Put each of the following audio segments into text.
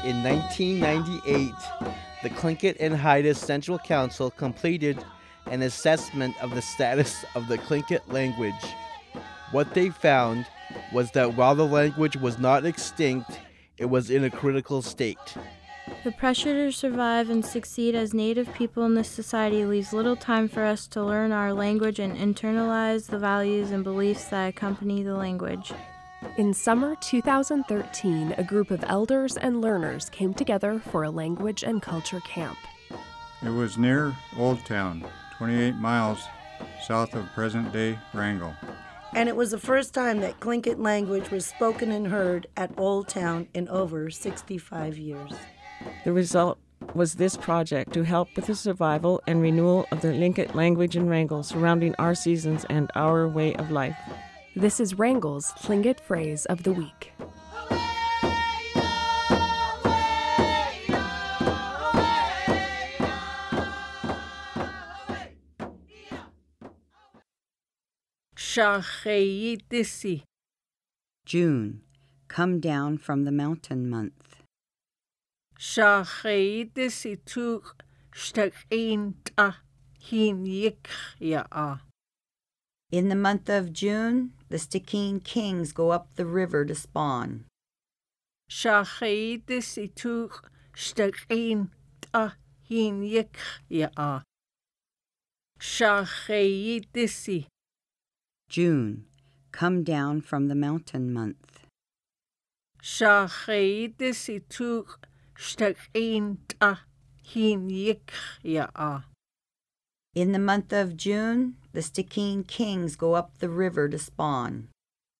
in 1998, the Tlingit and Haida Central Council completed an assessment of the status of the Tlingit language. What they found was that while the language was not extinct, it was in a critical state. The pressure to survive and succeed as Native people in this society leaves little time for us to learn our language and internalize the values and beliefs that accompany the language. In summer 2013, a group of elders and learners came together for a language and culture camp. It was near Old Town, 28 miles south of present-day Wrangell. And it was the first time that Tlingit language was spoken and heard at Old Town in over 65 years. The result was this project to help with the survival and renewal of the Tlingit language in Wrangell surrounding our seasons and our way of life. This is Wrangell's Tlingit phrase of the week. June, come down from the mountain month. In the month of June, the Stikine kings go up the river to spawn. June, come down from the mountain month. In the month of June, the Stikine kings go up the river to spawn.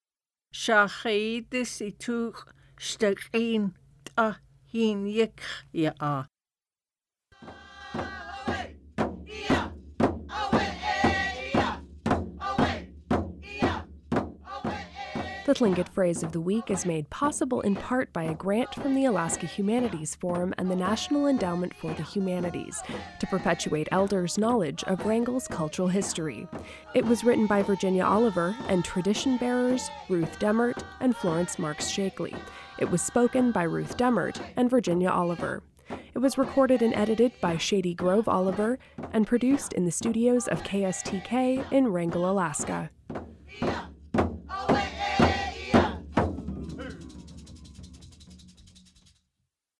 The Tlingit phrase of the week is made possible in part by a grant from the Alaska Humanities Forum and the National Endowment for the Humanities to perpetuate elders' knowledge of Wrangell's cultural history. It was written by Virginia Oliver and tradition bearers Ruth Demert and Florence Marks Shakely. It was spoken by Ruth Demert and Virginia Oliver. It was recorded and edited by Shady Grove Oliver and produced in the studios of KSTK in Wrangell, Alaska.